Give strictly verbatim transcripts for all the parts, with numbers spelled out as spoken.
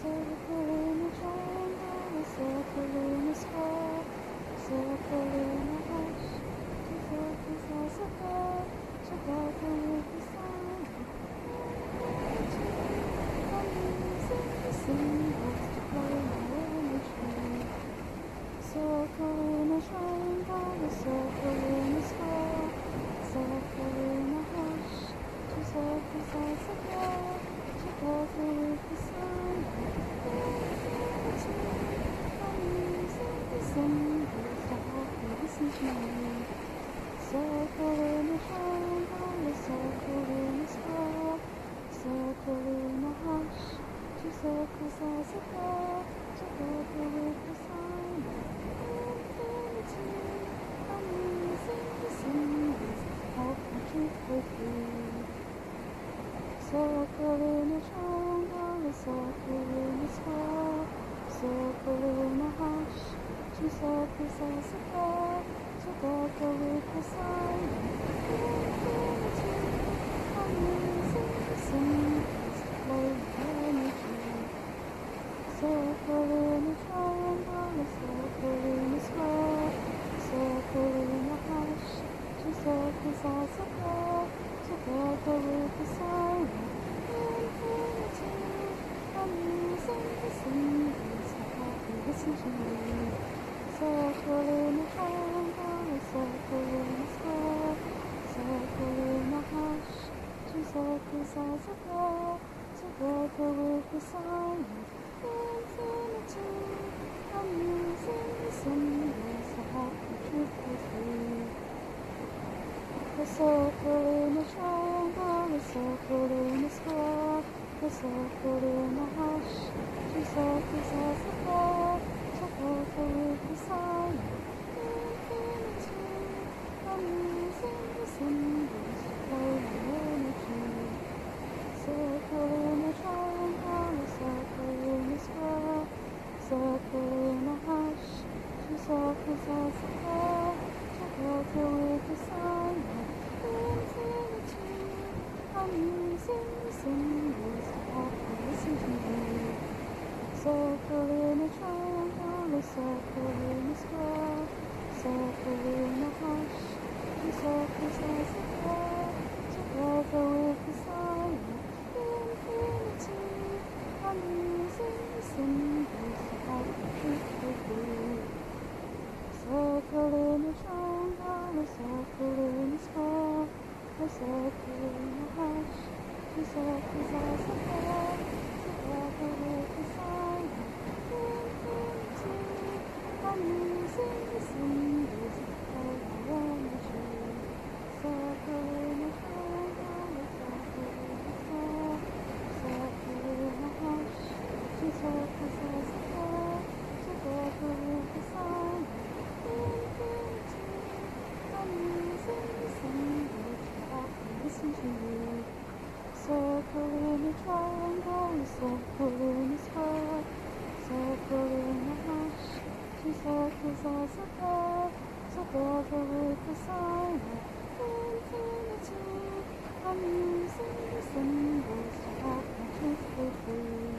circle in a triangle, a circle in a square, a circle in a hash, two circles as a pair, together with the sign of infinity. I'm using the symbols to play my imagery. Circle in a triangle, a circle in a square, a circle in a hash, two circles as a pair, together with the sign of infinity. I'm using the symbols to help you listen to me. Circle in a triangle, a circle in a square, a circle in a hash, two circles as a pair, together with the sign of infinity. I'm using the symbols to help you keep with me. Circle in a triangle, a circle in a square, a circle in a hash, two circles as a pair, together with the sign of infinity. I'm using the symbols to play with energy. Circle in a triangle, a circle in a square, a circle in a hash, two circles as a pair, together with the sign of infinity. I'm using the symbols to help you listen to me. Circle in a triangle, a circle in a square, a circle in a hash, two circles as a pair, together with the sign of infinity. I'm using the symbols to help you drift with me. A circle in a triangle, a circle in a square, a circle in a hash, two circles as a pair, together with the sign of infinity. I'm using the symbols to play my energy. Circle in a triangle, a circle in a square, a circle in a hash, two circles as a pair, together with the sign of infinity. I'm using the symbols to help you listen to me. Circle in a triangle, a circle in a square, a circle in a hash, two circles as a pair, together with the sign of infinity. I'm using the symbols to help you drift with me. Circle in a triangle, a circle in a square, a circle in a hash, two circles as a pair, together with the sign of infinity. I'm using the symbols to play my energy. Circle in a triangle, a circle in a square, a circle in a hash, two circles as a pair, together with the sign of infinity. I'm using the symbols to help you listen to me. Circle in a triangle, a circle in a square, a circle in a hash, two circles as a pair, together with the sign of infinity. I'm using the symbols to help me drift with me.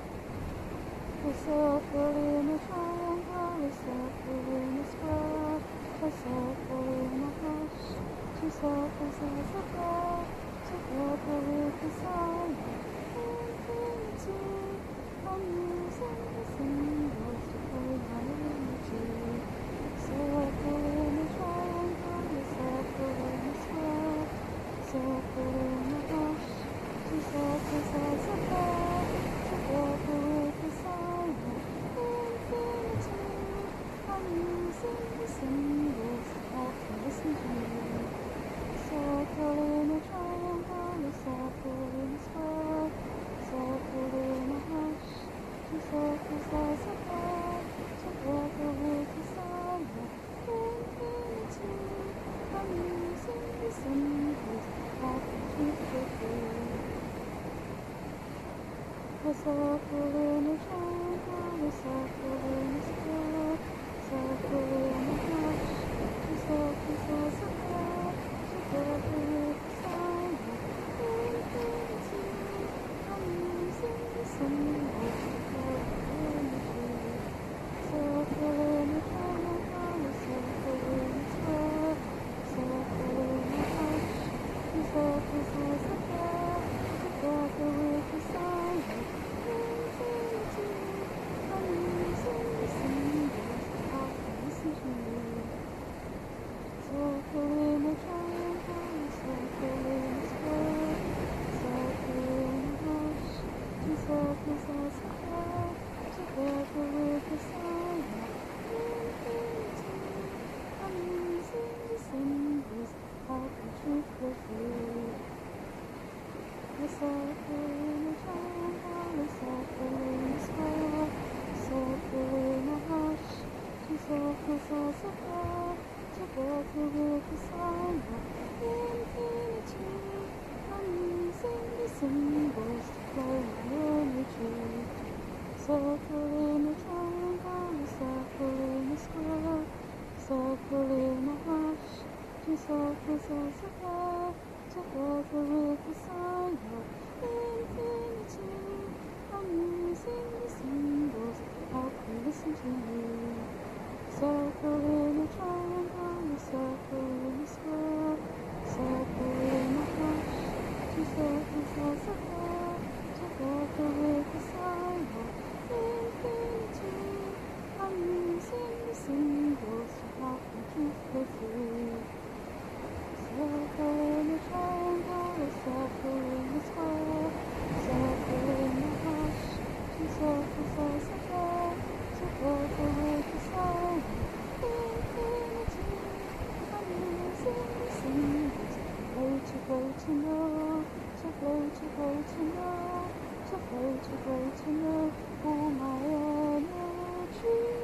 A circle in a triangle, a circle in a square, a circle in a hash, two circles as a pair, together with the sign of infinity. I'm using the symbols to play my energy. Circle in a triangle, a circle in a square, a circle in a hash, two circles as a pair, together with the sign of infinity. I'm using the symbols to help you listen to me. Circle in a triangle, a circle in a square, a circle in a hash, two circles as a pair, together with the sign of infinity. I'm using the symbols to help you drift with me. A circle in a triangle, a circle in a square, a circle in a hash, two circles as a pair, together with the sign of infinity. I'm using the symbols to circle in a triangle, circle in a square, circle in a hush, two circles as a pair, together with the sign of infinity, I'm using the symbols of the truth flow through. A circle in a triangle, a circle in a square, a circle in a hush, two circles as a pair, together with the sign of infinity. I'm using the symbols to flow my energy. Circle in a triangle, a circle in a square, circle in a hush, two circles as a pair, together with the sign of infinity. I'm using the symbols to help me listen to you. Circle in a triangle, a circle in a square, circle in a hush, two circles as a pair, together with the sign of infinity. I'm using the symbols to help me truth go through. Circle in a triangle, a circle in a square, circle in a hush, two circles as a pair, together with the sign of infinity. I'm using the symbols to flow, to grow, to know, to flow, to grow, to know, to flow, to grow, to know all my energy.